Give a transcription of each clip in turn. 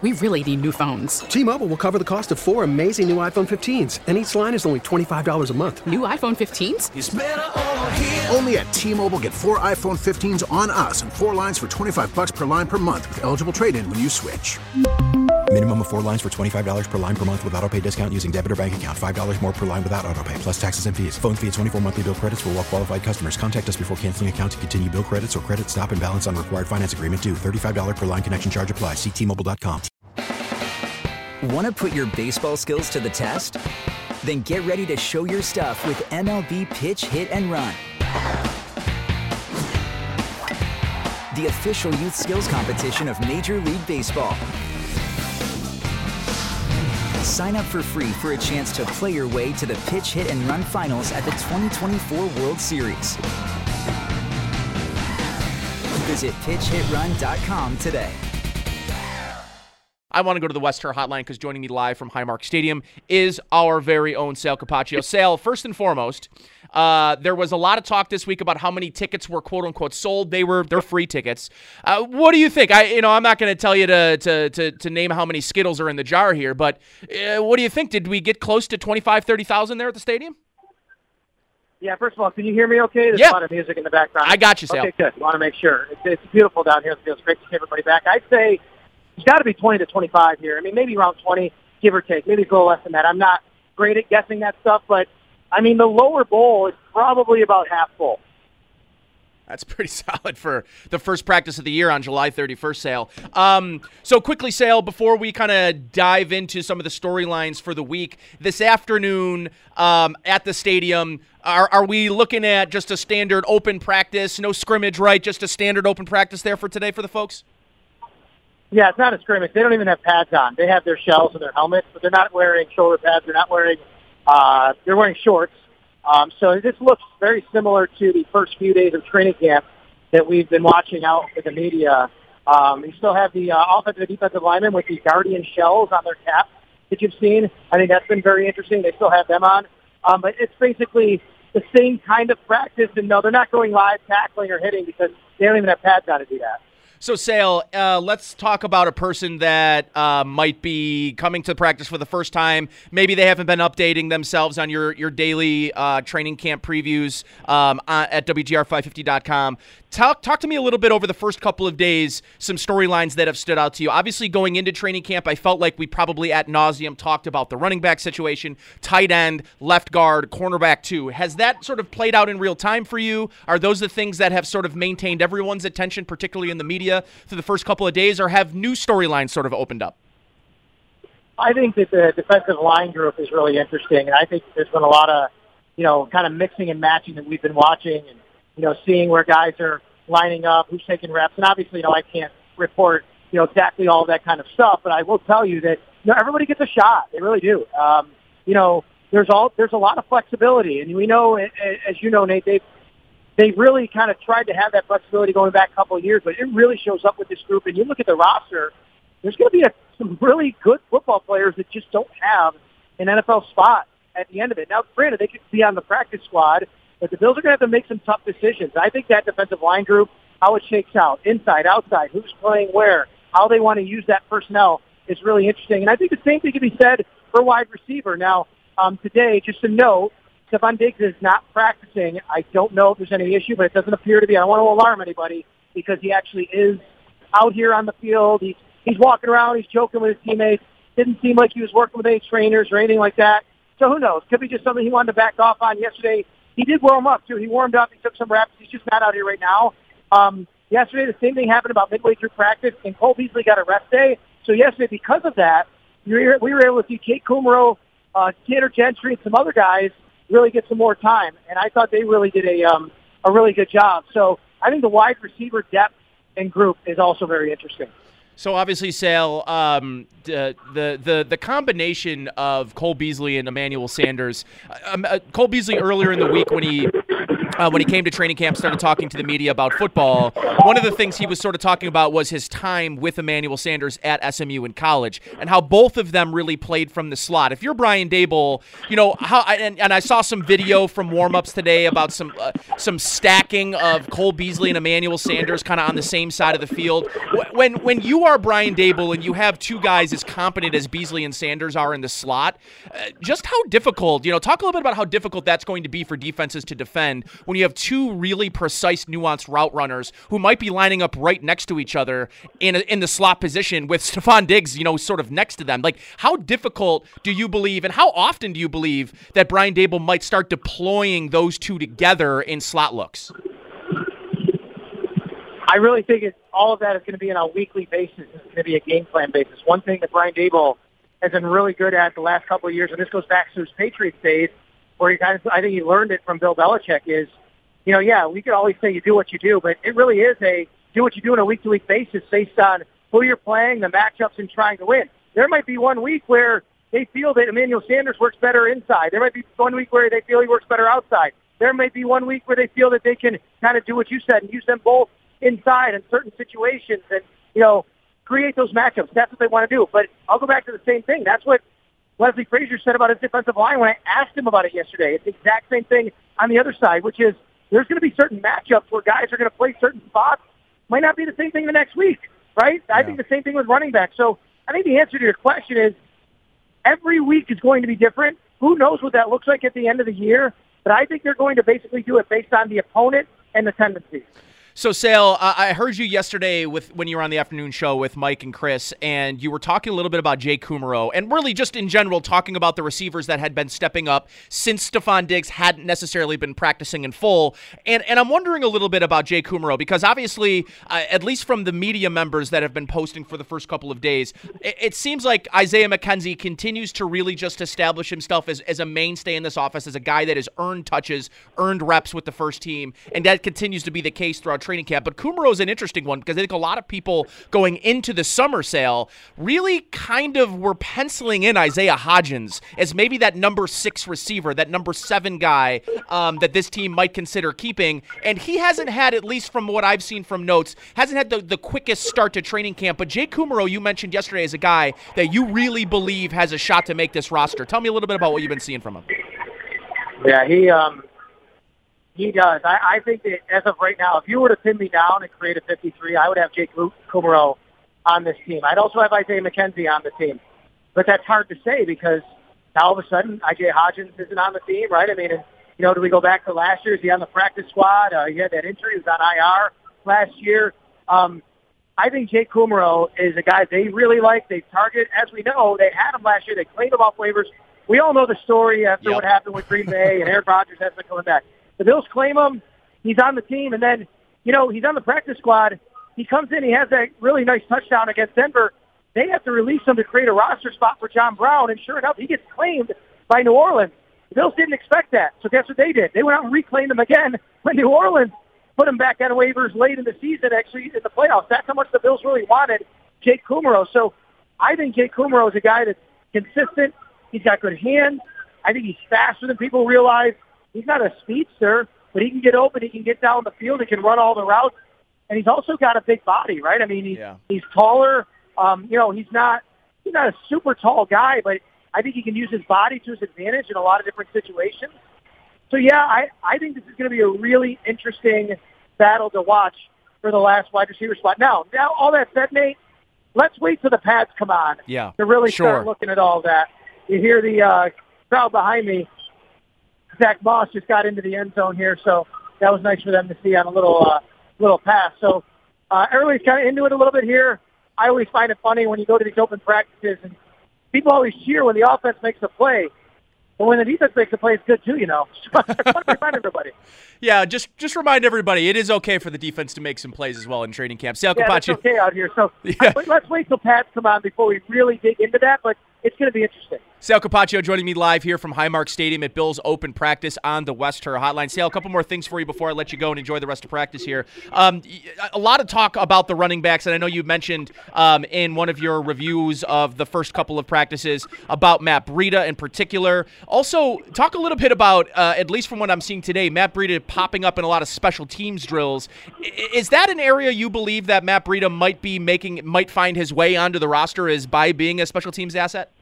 We really need new phones. T-Mobile will cover the cost of 4 amazing new iPhone 15s, and each line is only $25 a month. New iPhone 15s? It's better over here. Only at T-Mobile, get 4 iPhone 15s on us and 4 lines for $25 per line per month with eligible trade-in when you switch. Minimum of 4 lines for $25 per line per month with autopay discount using debit or bank account. $5 more per line without autopay, plus taxes and fees. Phone fee at 24 monthly bill credits for well-qualified customers. Contact us before canceling account to continue bill credits or credit stop and balance on required finance agreement due. $35 per line connection charge applies. See T-Mobile.com. Want to put your baseball skills to the test? Then get ready to show your stuff with MLB Pitch, Hit, and Run. The official youth skills competition of Major League Baseball. Sign up for free for a chance to play your way to the Pitch, Hit, and Run finals at the 2024 World Series. Visit pitchhitrun.com today. I want to go to the West Terre Hotline because joining me live from Highmark Stadium is our very own Sal Capaccio. Sal, first and foremost, there was a lot of talk this week about how many tickets were "quote unquote" sold. They're free tickets. What do you think? I'm not going to tell you to name how many Skittles are in the jar here, but what do you think? Did we get close to 30,000 there at the stadium? Yeah, first of all, can you hear me okay? There's a lot of music in the background. I got you, Sal. Okay, good. Want to make sure. It's beautiful down here. It feels great to see everybody back. I'd say it's got to be 20 to 25 here. I mean, maybe around 20, give or take. Maybe it's a little less than that. I'm not great at guessing that stuff, but, I mean, the lower bowl is probably about half full. That's pretty solid for the first practice of the year on July 31st, Sal. So quickly, Sal, before we kind of dive into some of the storylines for the week, this afternoon at the stadium, are we looking at just a standard open practice, no scrimmage, right? Just a standard open practice there for today for the folks? Yeah, it's not a scrimmage. They don't even have pads on. They have their shells and their helmets, but they're not wearing shoulder pads. They're not wearing they're wearing shorts. So this looks very similar to the first few days of training camp that we've been watching out with the media. You still have the offensive and defensive linemen with the Guardian shells on their caps that you've seen. I think that's been very interesting. They still have them on. But it's basically the same kind of practice. And no, they're not going live tackling or hitting because they don't even have pads on to do that. So, Sal, let's talk about a person that might be coming to practice for the first time. Maybe they haven't been updating themselves on your daily training camp previews at WGR550.com. Talk to me a little bit over the first couple of days, some storylines that have stood out to you. Obviously, going into training camp, I felt like we probably ad nauseum talked about the running back situation, tight end, left guard, cornerback too. Has that sort of played out in real time for you? Are those the things that have sort of maintained everyone's attention, particularly in the media, through the first couple of days, or have new storylines sort of opened up? I think that the defensive line group is really interesting, and I think there's been a lot of, kind of mixing and matching that we've been watching and, seeing where guys are lining up, who's taking reps. And obviously, I can't report, exactly all of that kind of stuff, but I will tell you that, everybody gets a shot. They really do. There's a lot of flexibility. And we know, as you know, Nate, they really kind of tried to have that flexibility going back a couple of years, but it really shows up with this group. And you look at the roster, there's going to be some really good football players that just don't have an NFL spot at the end of it. Now, granted, they could be on the practice squad, but the Bills are going to have to make some tough decisions. I think that defensive line group, how it shakes out, inside, outside, who's playing where, how they want to use that personnel is really interesting. And I think the same thing can be said for wide receiver. Now, today, just to note, Stephon Diggs is not practicing. I don't know if there's any issue, but it doesn't appear to be. I don't want to alarm anybody because he actually is out here on the field. He's walking around. He's joking with his teammates. Didn't seem like he was working with any trainers or anything like that. So who knows? Could be just something he wanted to back off on yesterday. He did warm up, too. He warmed up. He took some reps. He's just not out here right now. Yesterday, the same thing happened about midway through practice, and Cole Beasley got a rest day. So yesterday, because of that, we were able to see Kate Kumaro, Tanner Gentry, and some other guys really get some more time. And I thought they really did a really good job. So I think the wide receiver depth and group is also very interesting. So obviously, Sal, the combination of Cole Beasley and Emmanuel Sanders. Cole Beasley earlier in the week when he when he came to training camp, started talking to the media about football, one of the things he was sort of talking about was his time with Emmanuel Sanders at SMU in college and how both of them really played from the slot. If you're Brian Daboll, and I saw some video from warm-ups today about some stacking of Cole Beasley and Emmanuel Sanders kind of on the same side of the field. When you are Brian Daboll and you have two guys as competent as Beasley and Sanders are in the slot, just how difficult, talk a little bit about how difficult that's going to be for defenses to defend when you have two really precise, nuanced route runners who might be lining up right next to each other in the slot position with Stephon Diggs, sort of next to them. Like, how difficult do you believe, and how often do you believe that Brian Daboll might start deploying those two together in slot looks? I really think all of that is going to be on a weekly basis. It's going to be a game plan basis. One thing that Brian Daboll has been really good at the last couple of years, and this goes back to his Patriots days, where I think he learned it from Bill Belichick, is, we could always say you do what you do, but it really is a do what you do on a week-to-week basis based on who you're playing, the matchups, and trying to win. There might be one week where they feel that Emmanuel Sanders works better inside. There might be one week where they feel he works better outside. There might be one week where they feel that they can kind of do what you said and use them both inside in certain situations and, create those matchups. That's what they want to do. But I'll go back to the same thing. That's what Leslie Frazier said about his defensive line when I asked him about it yesterday. It's the exact same thing on the other side, which is there's going to be certain matchups where guys are going to play certain spots. Might not be the same thing the next week, right? Yeah. I think the same thing with running back. So I think the answer to your question is every week is going to be different. Who knows what that looks like at the end of the year? But I think they're going to basically do it based on the opponent and the tendencies. So, Sale, I heard you yesterday when you were on the afternoon show with Mike and Chris, and you were talking a little bit about Jay Kumerow, and really just in general talking about the receivers that had been stepping up since Stephon Diggs hadn't necessarily been practicing in full. And I'm wondering a little bit about Jay Kumerow, because obviously, at least from the media members that have been posting for the first couple of days, it seems like Isaiah McKenzie continues to really just establish himself as a mainstay in this offense, as a guy that has earned touches, earned reps with the first team, and that continues to be the case throughout training camp. But Kumerow is an interesting one because I think a lot of people going into the summer, Sale, really kind of were penciling in Isaiah Hodgins as maybe that number 6 receiver, that number 7 guy that this team might consider keeping. And he hasn't had, at least from what I've seen from notes, hasn't had the quickest start to training camp. But Jay Kumerow, you mentioned yesterday, as a guy that you really believe has a shot to make this roster. Tell me a little bit about what you've been seeing from him. Yeah, he does. I think that as of right now, if you were to pin me down and create a 53, I would have Jake Kumerow on this team. I'd also have Isaiah McKenzie on the team. But that's hard to say because now all of a sudden Isaiah Hodgins isn't on the team, right? I mean, do we go back to last year? Is he on the practice squad? He had that injury. He was on IR last year. I think Jake Kumerow is a guy they really like. They target, as we know, they had him last year. They claimed him off waivers. We all know the story after what happened with Green Bay and Aaron Rodgers hasn't been coming back. The Bills claim him. He's on the team, and then, he's on the practice squad. He comes in. He has that really nice touchdown against Denver. They have to release him to create a roster spot for John Brown, and sure enough, he gets claimed by New Orleans. The Bills didn't expect that, so guess what they did? They went out and reclaimed him again when New Orleans put him back on waivers late in the season, actually, in the playoffs. That's how much the Bills really wanted Jake Kumerow. So I think Jake Kumerow is a guy that's consistent. He's got good hands. I think he's faster than people realize. He's not a speedster, but he can get open. He can get down the field. He can run all the routes. And he's also got a big body, right? I mean, he's taller. He's not a super tall guy, but I think he can use his body to his advantage in a lot of different situations. So, I think this is going to be a really interesting battle to watch for the last wide receiver spot. Now, all that said, Nate, let's wait till the pads come on to really start looking at all that. You hear the crowd behind me. Zach Moss just got into the end zone here, so that was nice for them to see on a little pass. So everybody's kind of into it a little bit here. I always find it funny when you go to these open practices, and people always cheer when the offense makes a play. But when the defense makes a play, it's good too, So remind everybody. Yeah, just remind everybody, it is okay for the defense to make some plays as well in training camp. Sal Capaccio. It's okay out here. So let's wait till pads come on before we really dig into that. But it's going to be interesting. Sal Capaccio joining me live here from Highmark Stadium at Bills Open Practice on the West Her Hotline. Sal, a couple more things for you before I let you go and enjoy the rest of practice here. A lot of talk about the running backs, and I know you mentioned in one of your reviews of the first couple of practices about Matt Breida in particular. Also, talk a little bit about, at least from what I'm seeing today, Matt Breida popping up in a lot of special teams drills. Is that an area you believe that Matt Breida might find his way onto the roster is by being a special teams asset?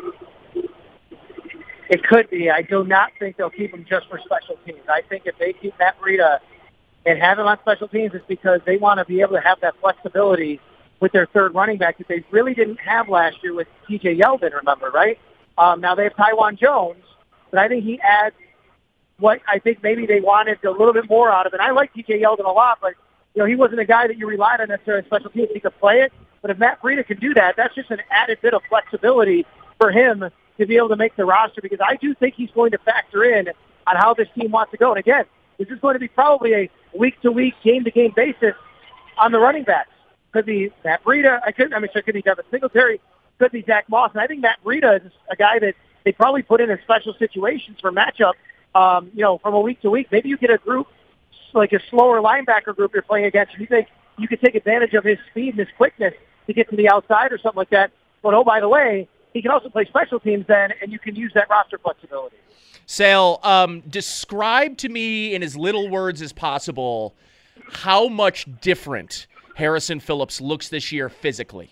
It could be. I do not think they'll keep him just for special teams. I think if they keep Matt Breida and have him on special teams, it's because they want to be able to have that flexibility with their third running back that they really didn't have last year with TJ Yeldon, remember, right? Now they have Tywan Jones, but I think he adds what I think maybe they wanted a little bit more out of it. I like TJ Yeldon a lot, but he wasn't a guy that you relied on necessarily in special teams. He could play it, but if Matt Breida can do that, that's just an added bit of flexibility for him to be able to make the roster, because I do think he's going to factor in on how this team wants to go. And again, this is going to be probably a week-to-week, game-to-game basis on the running backs. Could be Matt Breida. It could be Devin Singletary. Could be Zach Moss. And I think Matt Breida is a guy that they probably put in special situations for matchup, from a week to week. Maybe you get a group, like a slower linebacker group you're playing against, and you think you could take advantage of his speed and his quickness to get to the outside or something like that. But, oh, by the way, he can also play special teams then, and you can use that roster flexibility. Sal, describe to me in as little words as possible how much different Harrison Phillips looks this year physically.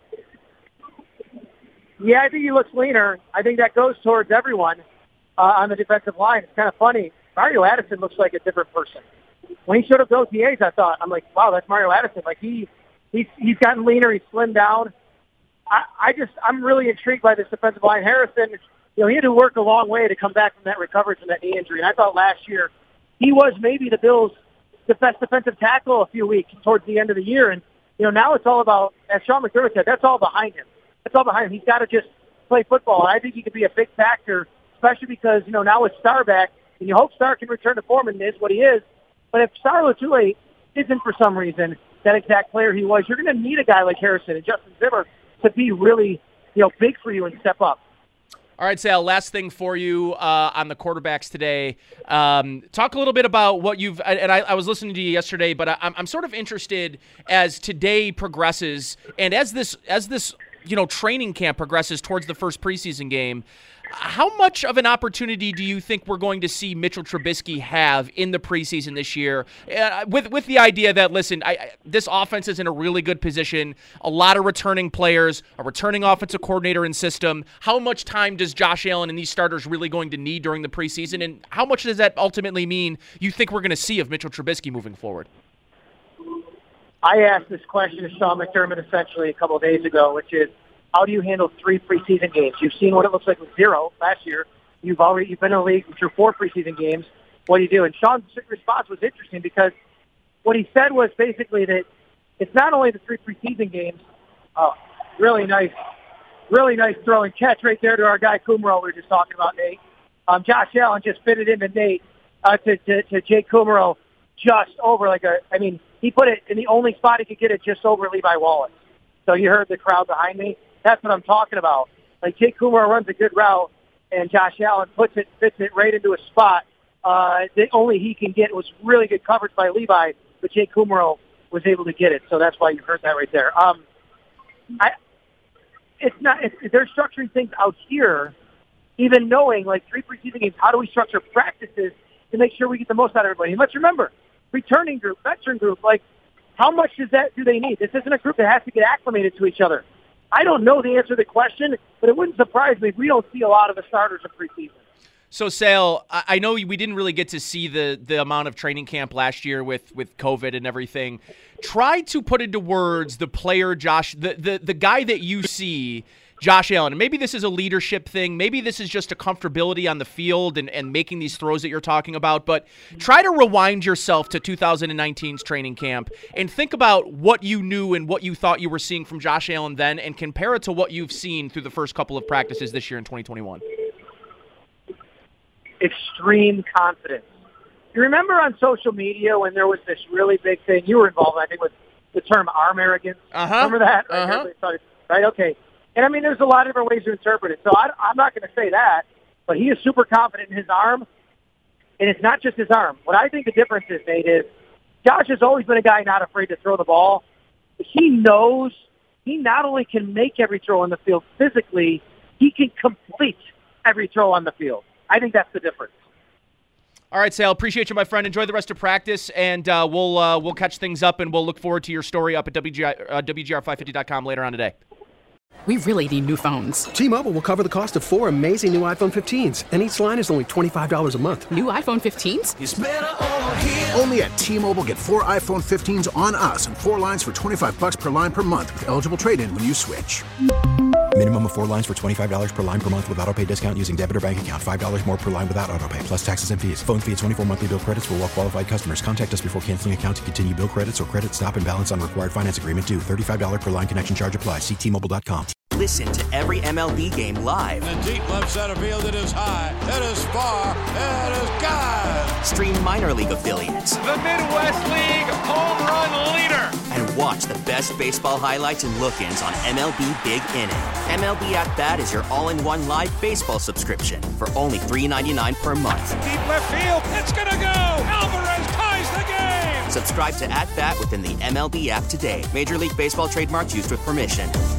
Yeah, I think he looks leaner. I think that goes towards everyone on the defensive line. It's kind of funny. Mario Addison looks like a different person. When he showed up to OTAs, I'm like, wow, that's Mario Addison. Like he's gotten leaner. He's slimmed down. I'm really intrigued by this defensive line. Harrison, he had to work a long way to come back from that recovery from that knee injury. And I thought last year he was maybe the Bills' best defensive tackle a few weeks towards the end of the year. And, now it's all about, as Sean McDermott said, that's all behind him. That's all behind him. He's got to just play football. And I think he could be a big factor, especially because, now with Star back, and you hope Star can return to form and is what he is. But if Star Lotulelei isn't for some reason that exact player he was, you're going to need a guy like Harrison and Justin Zimmer to be really, big for you and step up. All right, Sal, last thing for you on the quarterbacks today. Talk a little bit about what you've – and I was listening to you yesterday, but I'm sort of interested as today progresses and as this training camp progresses towards the first preseason game, how much of an opportunity do you think we're going to see Mitchell Trubisky have in the preseason this year with the idea that, listen, this offense is in a really good position, a lot of returning players, a returning offensive coordinator and system. How much time does Josh Allen and these starters really going to need during the preseason, and how much does that ultimately mean you think we're going to see of Mitchell Trubisky moving forward? I asked this question to Sean McDermott essentially a couple of days ago, which is, how do you handle 3 preseason games? You've seen what it looks like with 0 last year. You've been in the league through 4 preseason games. What do you do? And Sean's response was interesting because what he said was basically that it's not only the 3 preseason games. Really nice throw and catch right there to our guy Kumerow we were just talking about, Nate. Josh Allen just fit it into Nate to Jake Kumerow just over he put it in the only spot he could get it just over Levi Wallace. So you heard the crowd behind me. That's what I'm talking about. Like Jake Kumerow runs a good route, and Josh Allen fits it right into a spot that only he can get. It was really good coverage by Levi, but Jake Kumerow was able to get it. So that's why you heard that right there. They're structuring things out here, even knowing 3 preseason games. How do we structure practices to make sure we get the most out of everybody? And let's remember, returning group, veteran group, how much do they need? This isn't a group that has to get acclimated to each other. I don't know the answer to the question, but it wouldn't surprise me if we don't see a lot of the starters in preseason. So, Sal, I know we didn't really get to see the amount of training camp last year with COVID and everything. Try to put into words the player, Josh, the guy that you see, Josh Allen. And maybe this is a leadership thing. Maybe this is just a comfortability on the field and making these throws that you're talking about. But try to rewind yourself to 2019's training camp and think about what you knew and what you thought you were seeing from Josh Allen then and compare it to what you've seen through the first couple of practices this year in 2021. Extreme confidence. You remember on social media when there was this really big thing, you were involved, I think, with the term arm arrogance? Remember that? Uh-huh. Right, okay. And, I mean, there's a lot of different ways to interpret it. So I'm not going to say that, but he is super confident in his arm, and it's not just his arm. What I think the difference is, Nate, is Josh has always been a guy not afraid to throw the ball. He knows he not only can make every throw on the field physically, he can complete every throw on the field. I think that's the difference. All right, Sale, appreciate you, my friend. Enjoy the rest of practice, and we'll catch things up, and we'll look forward to your story up at WGR550.com later on today. We really need new phones. T-Mobile will cover the cost of 4 amazing new iPhone 15s, and each line is only $25 a month. New iPhone 15s? It's better over here. Only at T-Mobile, get 4 iPhone 15s on us and 4 lines for $25 per line per month with eligible trade-in when you switch. Minimum of 4 lines for $25 per line per month with autopay discount using debit or bank account. $5 more per line without autopay, plus taxes and fees. Phone fee at 24 monthly bill credits for well-qualified customers. Contact us before canceling account to continue bill credits or credit stop and balance on required finance agreement due. $35 per line connection charge applies. See T-Mobile.com. Listen to every MLB game live. In the deep left center field, it is high, it is far, it is gone. Stream minor league affiliates. The Midwest League home run leader. And watch the best baseball highlights and look-ins on MLB Big Inning. MLB At Bat is your all-in-one live baseball subscription for only $3.99 per month. Deep left field, it's gonna go. Alvarez ties the game. Subscribe to At Bat within the MLB app today. Major League Baseball trademarks used with permission.